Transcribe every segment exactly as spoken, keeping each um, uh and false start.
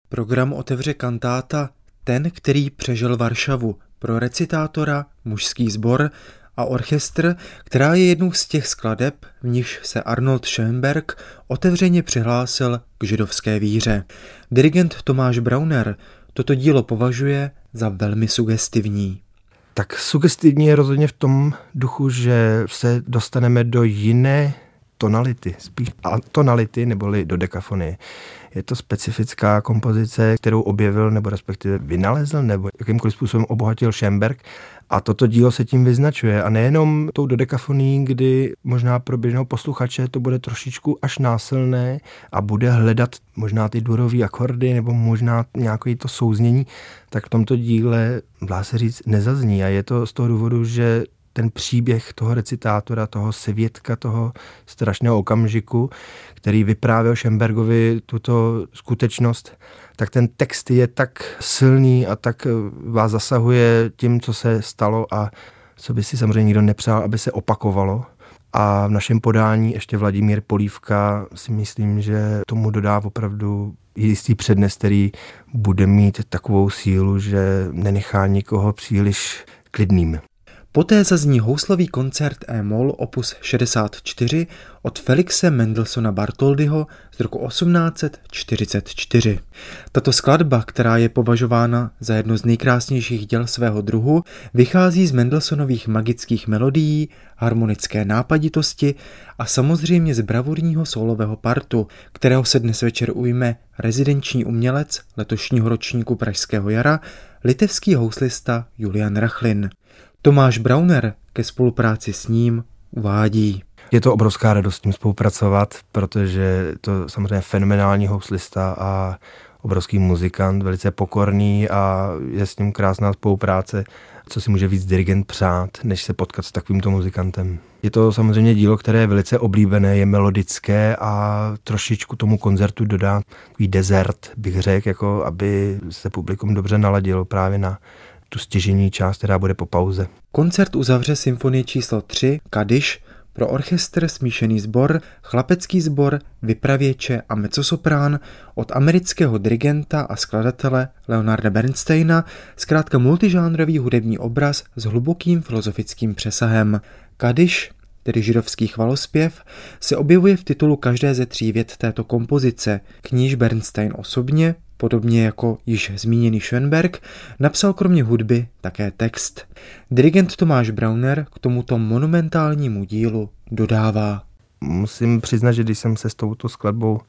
Program otevře kantáta Ten, který přežil Varšavu pro recitátora, mužský sbor a orchestr, která je jednou z těch skladeb, v nichž se Arnold Schoenberg otevřeně přihlásil k židovské víře. Dirigent Tomáš Brauner toto dílo považuje za velmi sugestivní. Tak sugestivní je rozhodně v tom duchu, že se dostaneme do jiné tonality, spíš tonality neboli do dekafonie. Je to specifická kompozice, kterou objevil nebo respektive vynalezl nebo jakýmkoliv způsobem obohatil Schoenberg a toto dílo se tím vyznačuje. A nejenom tou dodekafonií, kdy možná pro běžného posluchače to bude trošičku až násilné a bude hledat možná ty dvorový akordy nebo možná nějaké to souznění, tak v tomto díle, dá se říct, nezazní. A je to z toho důvodu, že ten příběh toho recitátora, toho svědka, toho strašného okamžiku, který vyprávěl Schoenbergovi tuto skutečnost, tak ten text je tak silný a tak vás zasahuje tím, co se stalo a co by si samozřejmě nikdo nepřál, aby se opakovalo. A v našem podání ještě Vladimír Polívka si myslím, že tomu dodá opravdu jistý přednes, který bude mít takovou sílu, že nenechá nikoho příliš klidným. Poté zazní houslový koncert E-moll opus šedesát čtyři od Felixe Mendelssohna Bartholdyho z roku osmnáct set čtyřicet čtyři. Tato skladba, která je považována za jedno z nejkrásnějších děl svého druhu, vychází z Mendelssohnových magických melodií, harmonické nápaditosti a samozřejmě z bravurního sólového partu, kterého se dnes večer ujme rezidenční umělec letošního ročníku Pražského jara, litevský houslista Julian Rachlin. Tomáš Brauner ke spolupráci s ním uvádí. Je to obrovská radost s ním spolupracovat, protože to samozřejmě fenomenální houslista a obrovský muzikant, velice pokorný a je s ním krásná spolupráce, co si může víc dirigent přát, než se potkat s takovýmto muzikantem. Je to samozřejmě dílo, které je velice oblíbené, je melodické a trošičku tomu koncertu dodá takový desert, bych řekl, jako aby se publikum dobře naladilo právě na tu stěžejní část, která bude po pauze. Koncert uzavře symfonie číslo tři Kadiš pro orchestr, smíšený sbor, chlapecký sbor, vypravěče a mezzosoprán od amerického dirigenta a skladatele Leonarda Bernsteina, zkrátka multižánrový hudební obraz s hlubokým filozofickým přesahem. Kadiš, tedy židovský chvalospěv, se objevuje v titulu každé ze tří vět této kompozice, k níž Bernstein osobně, podobně jako již zmíněný Schoenberg, napsal kromě hudby také text. Dirigent Tomáš Brauner k tomuto monumentálnímu dílu dodává. Musím přiznat, že když jsem se s touto skladbou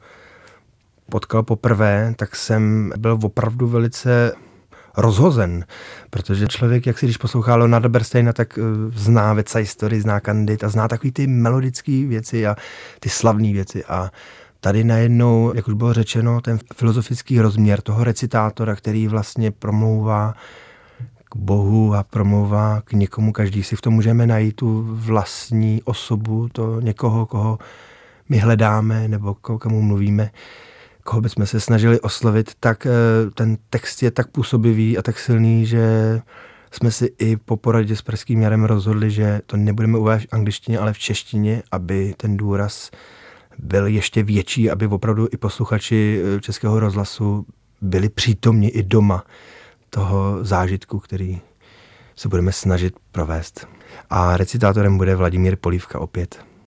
potkal poprvé, tak jsem byl opravdu velice rozhozen, protože člověk, jak si když poslouchá Leonarda Bernsteina, tak zná West Side Story, zná Candide a zná takový ty melodické věci a ty slavné věci a tady najednou, jak už bylo řečeno, ten filozofický rozměr toho recitátora, který vlastně promlouvá k Bohu a promlouvá k někomu, každý si v tom můžeme najít tu vlastní osobu, to někoho, koho my hledáme nebo koho, komu mluvíme, koho bychom se snažili oslovit, tak ten text je tak působivý a tak silný, že jsme si i po poradě s Pražským jarem rozhodli, že to nebudeme uvádět v angličtině, ale v češtině, aby ten důraz byl ještě větší, aby opravdu i posluchači Českého rozhlasu byli přítomni i doma toho zážitku, který se budeme snažit provést. A recitátorem bude Vladimír Polívka opět.